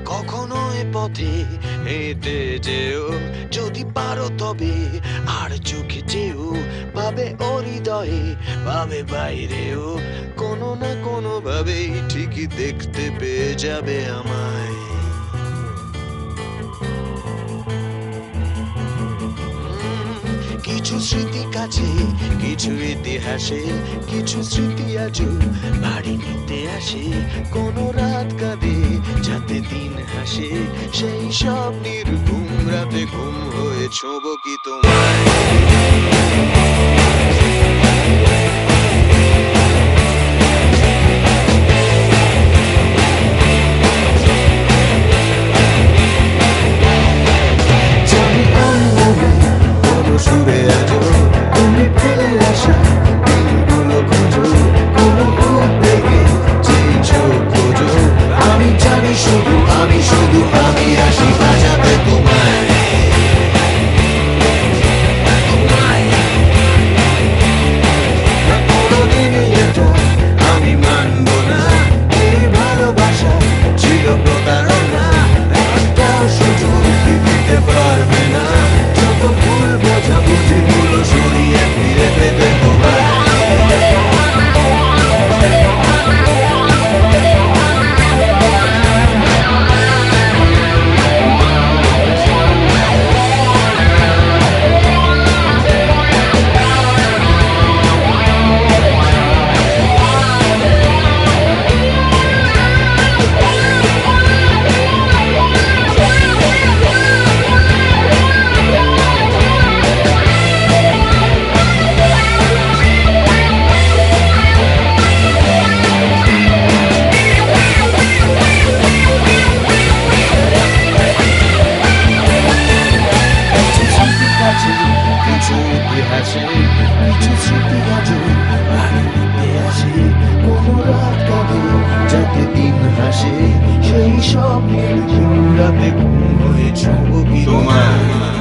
কখনো এ পথে হেঁটে যেও, যদি পারো তবে আর চোখে যেও, পাবে ও হৃদয়ে, পাবে বাইরেও, কোনো না কোনো ভাবেই ঠিকই দেখতে পেয়ে যাবে আমায়। কিছু স্মৃতি কাছে, কিছু ইতিহাসে, কিছু স্মৃতি আজও বাড়ি নিতে আসে। কোনো রাত কাঁদে যাতে দিন হাসে, সেই সব নির্ঘুম রাতে ঘুম হয়ে ছোঁব কি তোমায়। সুরে আজো তুমি ফেলে আসা দিনগুলো খোঁজো, কোনো উদ্বেগে যেই চোখ খোঁজো, আমি জানি শুধু আমি আসি বাজাতে তোমায়। কোনোদিনই এটা আমি মানবো না, এই ভালোবাসা ছিল প্রতারণা, একটাও সুযোগ দিতে পারবে না, যত ভুল বোঝাবুঝিগুলো সরিয়ে ফিরে পেতে তোমায়। কিছু ইতিহাসে, কিছু স্মৃতি আজও বাড়ি নিতে আসে, কোনো রাত কাঁদে যাতে দিন হাসে, সেই সব রাতে ঘুম হয়ে ছোঁব কি তোমায়।